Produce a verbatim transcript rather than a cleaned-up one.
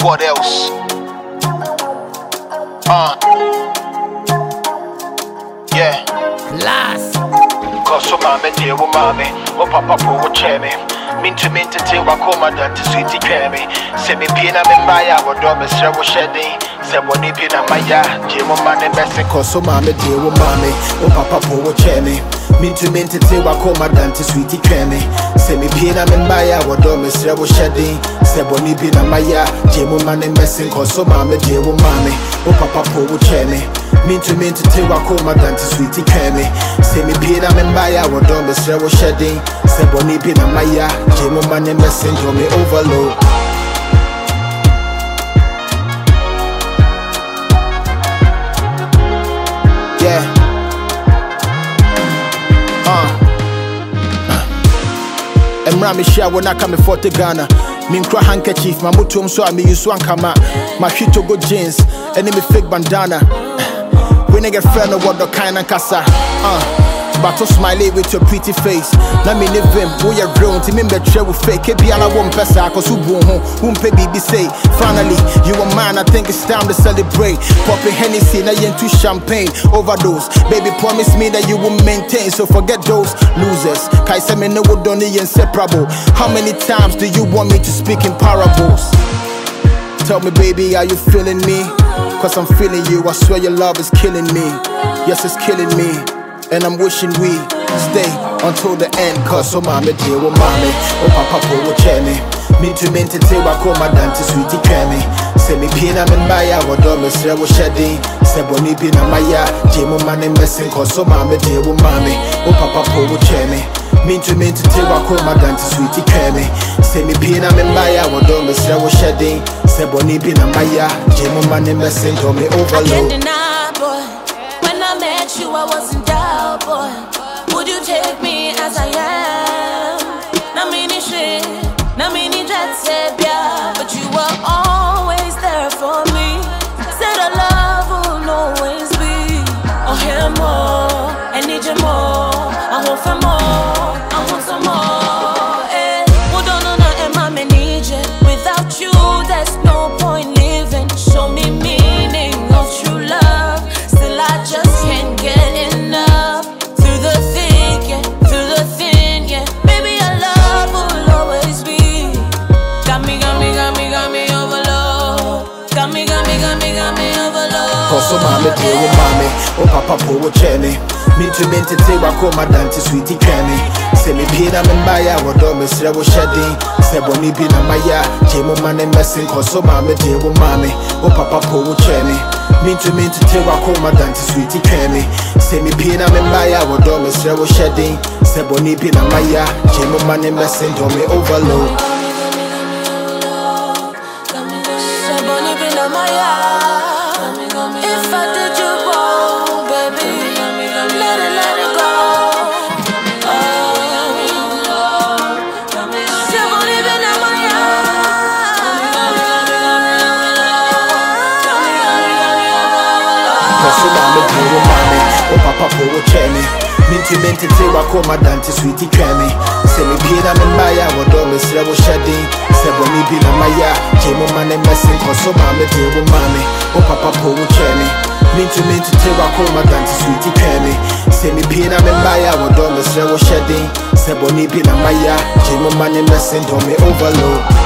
what else? Uh. Yeah. Last. Cause so mama dear with mommy, oh papa po chemi. Mintu mintu te wa koma dante sweetie creme. Se me pina me baya wa do me sre wo shedding. Se wo ni pina maya, je mo mane bese. Cause so mama dear with mommy, oh papa po chemi. Mintu mintu te wa koma dante sweetie creme. Se me pina me baya wa do me sre wo shedding. Se wo ni pina maya, je mo mane bese. Cause so mama dear with mommy, oh papa po chemi. Mintu mintu te wa koma dante sweetie creme. Se me pina me baya wa do me sre wo shedding. Se wo ni pina maya, je mo mane bese. Do me overload. Yeah. Uh. Emra me share when I come for the Ghana. Minkra handkerchief, my mutum so I me use one kama. My shit to go jeans, and me fake bandana. When I get friend of what the kind of casa. Uh. Battle smiley with your pretty face. Na me live him, we are grown to me betray with fake. Kebi ala one pesa, cause who won't whom pay B B say. Finally, you a man, I think it's time to celebrate. Popping Hennessy, na yen to champagne. Overdose, baby promise me that you will maintain. So forget those losers. Kai say me no would only inseparable. How many times do you want me to speak in parables? Tell me baby, are you feeling me? Cause I'm feeling you, I swear your love is killing me. Yes, it's killing me. And I'm wishing we stay until the end. Cause so mama dear with mommy, oh papa po wo chemi. Mintu mintu te wa koma dante sweetie creme. Se me pina me baya wa do me sre wo shedding. Se bo ni pina maya, je mo mane messing. Cause so mama dear with mommy, oh papa po wo chemi. Mintu mintu te wa koma dante sweetie creme. Se me pina me baya wa do me sre wo shedding. Se bo ni pina maya, je mo mane messing. Do me overload. I can't deny, boy. When I met you, I wasn't doubt, boy. Would you take me as I am? Na mini shit, na mini jet set, yeah. But you were always there for me. Said our love will always be. Oh, hear more, I need you more. I want for more, I want some more. Eh, well, don't know nothing, mama need you. Without you, there's no point living. Show me meaning of true love. Still, I just can't get enough. Through the thick, yeah, through the thin, yeah. Baby, our love will always be. Got me, got me, got me, got me overload. Got me, got me, got me, got me overload. Cause so mama dear with mommy, oh papa po wo chemi. Mintu mintu te wa koma dante sweetie creme. Se me pina me baya wa do me sre wo shedding. Se bo ni pina maya, je mo mane messing. Cause so mama dear with mommy, oh papa po wo chemi. Mintu mintu te wa koma dante sweetie creme. Se me pina me baya wa do me sre wo shedding. Se bo ni pina maya, je mo mane messing. Do me overload. If I did you wrong, baby, let it, let it go. Cause so mama dear with mommy, oh papa po wo chemi. Mintu mintu te wa koma dante sweetie creme. Se me pina me baya wa do me sre wo shedding. Se bo ni pina maya, je mo mane messing. Cause so mama dear with mommy, oh papa po wo chemi. Mintu mintu te wa koma dante sweetie creme. Se me pina me baya wa do me sre wo shedding. Se bo ni pina maya, je mo mane messing. Do me overload.